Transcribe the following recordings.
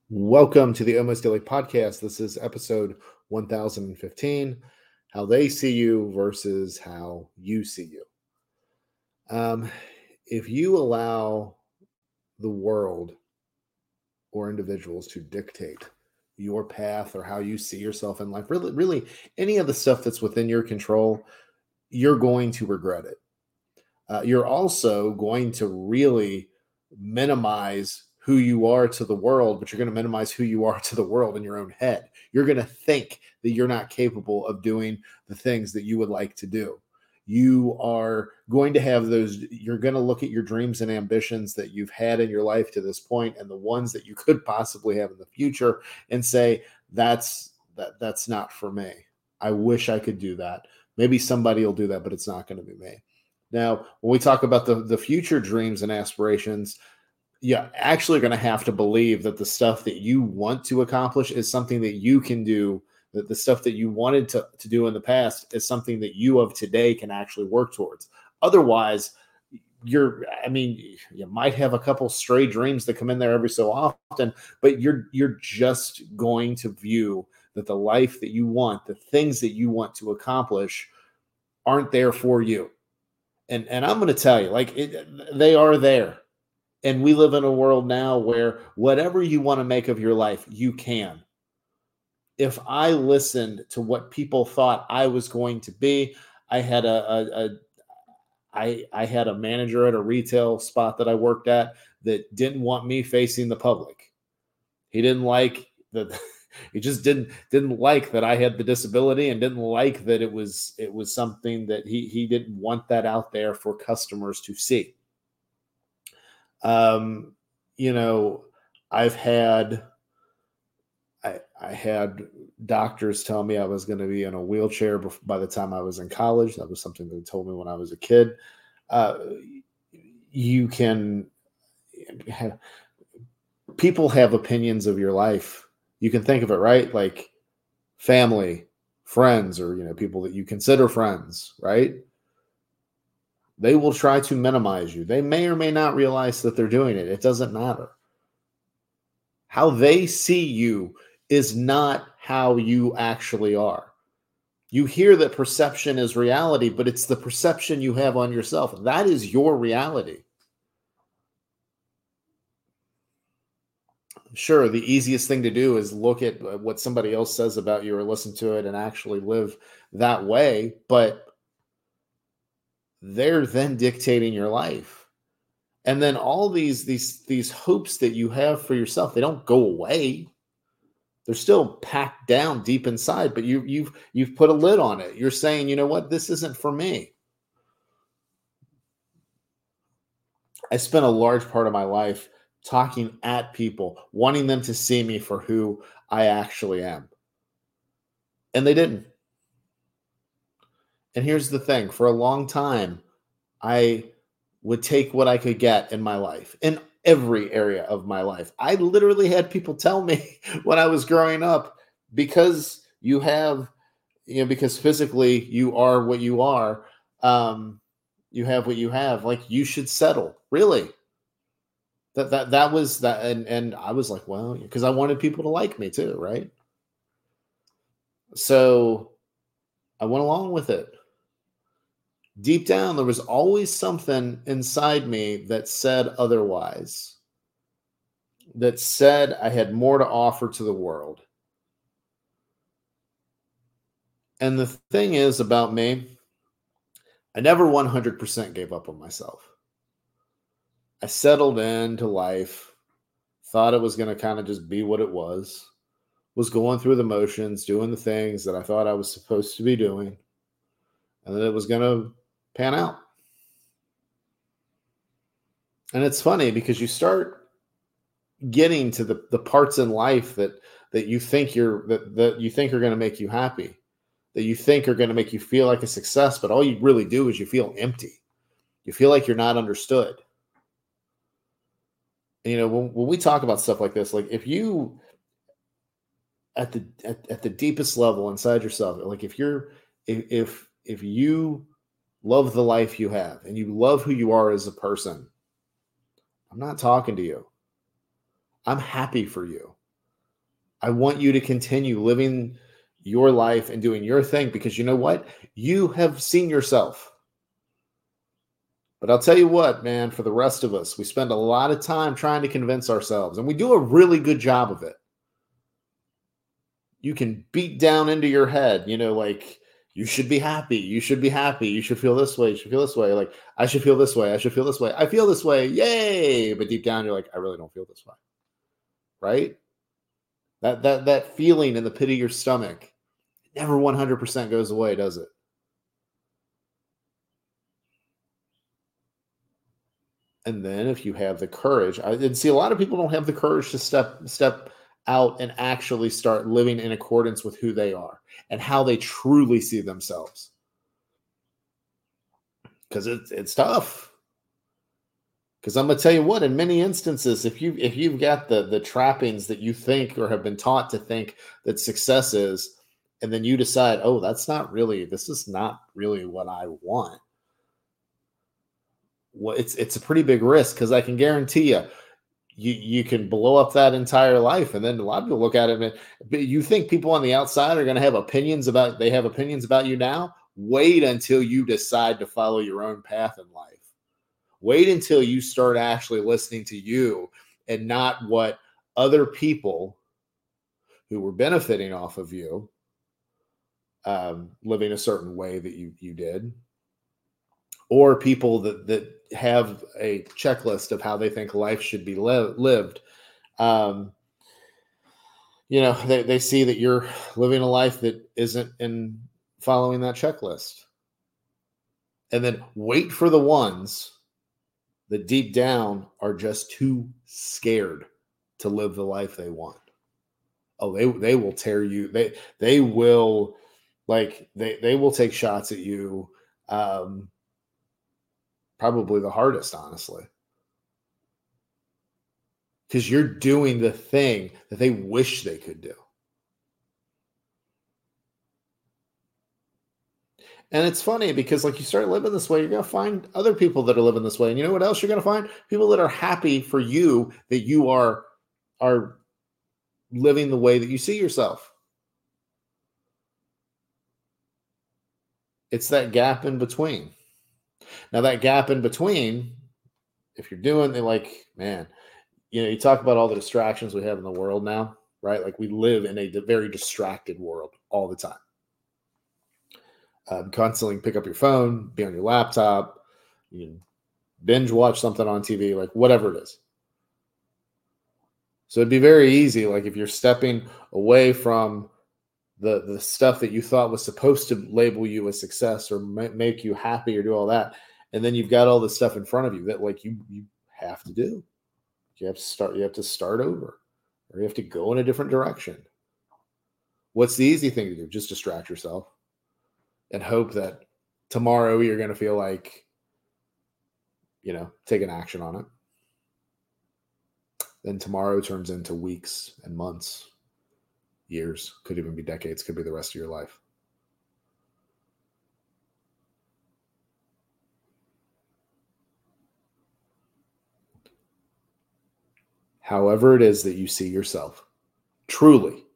Welcome to the Almost Daily Podcast. This is episode 1015, How They See You versus How You See You. If you allow the world or individuals to dictate your path or how you see yourself in life, really any of the stuff that's within your control, you're going to regret it. You're also going to really minimize who you are to the world, but you're going to minimize who you are to the world in your own head. You're going to think that you're not capable of doing the things that you would like to do. You are going to have you're going to look at your dreams and ambitions that you've had in your life to this point and the ones that you could possibly have in the future and say, that's not for me. I wish I could do that. Maybe somebody will do that, but it's not going to be me. Now, when we talk about the future dreams and aspirations, you're actually going to have to believe that the stuff that you want to accomplish is something that you can do, that the stuff that you wanted to do in the past is something that you of today can actually work towards. Otherwise, you might have a couple stray dreams that come in there every so often, but you're just going to view that the life that you want, the things that you want to accomplish aren't there for you. And I'm going to tell you, they are there. And we live in a world now where whatever you want to make of your life, you can. If I listened to what people thought I was going to be, I had I had a manager at a retail spot that I worked at that didn't want me facing the public. He didn't like that. He just didn't like that I had the disability and didn't like that it was something that he didn't want that out there for customers to see. I've had I had doctors tell me I was going to be in a wheelchair by the time I was in college. That was something they told me when I was a kid. People have opinions of your life. You can think of it, right? Like family, friends, or, people that you consider friends, right? They will try to minimize you. They may or may not realize that they're doing it. It doesn't matter. How they see you is not how you actually are. You hear that perception is reality, but it's the perception you have on yourself. That is your reality. Sure, the easiest thing to do is look at what somebody else says about you or listen to it and actually live that way, but they're then dictating your life. And then all these hopes that you have for yourself, they don't go away. They're still packed down deep inside, but you've put a lid on it. You're saying, you know what, this isn't for me. I spent a large part of my life talking at people, wanting them to see me for who I actually am. And they didn't. And here's the thing, for a long time, I would take what I could get in my life, in every area of my life. I literally had people tell me when I was growing up, because because physically you are what you are, you have what you have, like you should settle. Really? That was that, and I was like, well, because I wanted people to like me too, right? So I went along with it. Deep down, there was always something inside me that said otherwise, that said I had more to offer to the world. And the thing is about me, I never 100% gave up on myself. I settled into life, thought it was going to kind of just be what it was going through the motions, doing the things that I thought I was supposed to be doing, and that it was going to pan out. And it's funny because you start getting to the parts in life that you think that you think are going to make you happy, that you think are going to make you feel like a success, but all you really do is you feel empty. You feel like you're not understood. And, when we talk about stuff like this, like if you at the deepest level inside yourself, like if you love the life you have and you love who you are as a person, I'm not talking to you. I'm happy for you. I want you to continue living your life and doing your thing, because you know what? You have seen yourself. But I'll tell you what, man, for the rest of us, we spend a lot of time trying to convince ourselves, and we do a really good job of it. You can beat down into your head, like, you should be happy. You should be happy. You should feel this way. You should feel this way. Like, I should feel this way. I should feel this way. I feel this way. Yay. But deep down, you're like, I really don't feel this way. Right? That feeling in the pit of your stomach never 100% goes away, does it? And then if you have the courage, and see, a lot of people don't have the courage to step out and actually start living in accordance with who they are and how they truly see themselves. Because it's tough. Because I'm gonna tell you what, in many instances, if you've got the trappings that you think or have been taught to think that success is, and then you decide, oh, this is not really what I want. Well, it's a pretty big risk, because I can guarantee you can blow up that entire life, and then a lot of people look at it and you think people on the outside are going to have opinions about you now. Wait until you decide to follow your own path in life. Wait until you start actually listening to you and not what other people who were benefiting off of you living a certain way that you did, or people that have a checklist of how they think life should be lived. They see that you're living a life that isn't in following that checklist. And then wait for the ones that deep down are just too scared to live the life they want. Oh, they will tear you. They will, like, they will take shots at you. Probably the hardest, honestly, because you're doing the thing that they wish they could do. And it's funny because, like, you start living this way, you're going to find other people that are living this way. And you know what else you're going to find? People that are happy for you that you are living the way that you see yourself. It's that gap in between. Now, that gap in between, if you're doing it, like, man, you talk about all the distractions we have in the world now, right? Like, we live in a very distracted world all the time. Constantly pick up your phone, be on your laptop, you can binge watch something on TV, like whatever it is. So it'd be very easy, like, if you're stepping away from the stuff that you thought was supposed to label you as success or make you happy or do all that, and then you've got all this stuff in front of you that, like, you have to do. You have to start over, or you have to go in a different direction. What's the easy thing to do? Just distract yourself and hope that tomorrow you're going to feel like, taking action on it. Then tomorrow turns into weeks and months, years, could even be decades, could be the rest of your life. However it is that you see yourself, truly,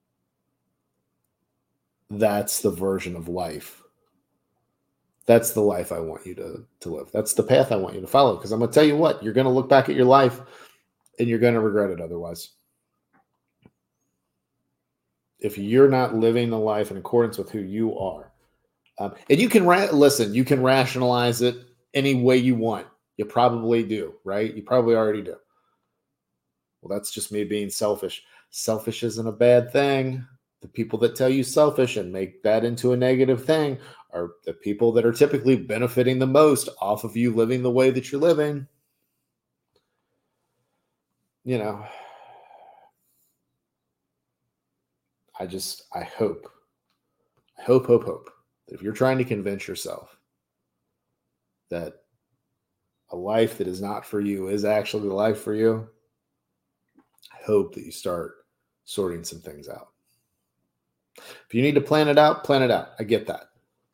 that's the version of life. That's the life I want you to live. That's the path I want you to follow. Because I'm going to tell you what, you're going to look back at your life and you're going to regret it otherwise. If you're not living the life in accordance with who you are. And you can you can rationalize it any way you want. You probably do, right? You probably already do. Well, that's just me being selfish. Selfish isn't a bad thing. The people that tell you selfish and make that into a negative thing are the people that are typically benefiting the most off of you living the way that you're living. I hope that if you're trying to convince yourself that a life that is not for you is actually the life for you, I hope that you start sorting some things out. If you need to plan it out, plan it out. I get that.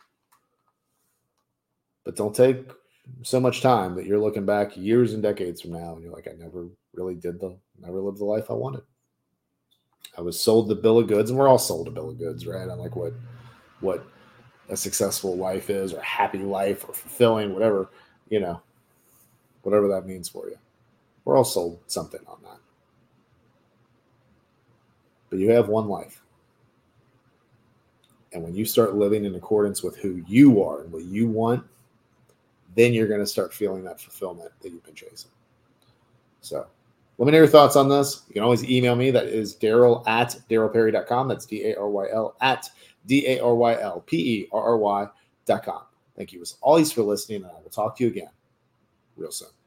But don't take so much time that you're looking back years and decades from now and you're like, I never lived the life I wanted. I was sold the bill of goods, and we're all sold a bill of goods, right? On like what a successful life is, or a happy life, or fulfilling, whatever, you know, whatever that means for you. We're all sold something on that. But you have one life. And when you start living in accordance with who you are and what you want, then you're going to start feeling that fulfillment that you've been chasing. So let me know your thoughts on this. You can always email me. That is Daryl@darylperry.com. That's DARYL at DARYLPERRY.com. Thank you as always for listening, and I will talk to you again real soon.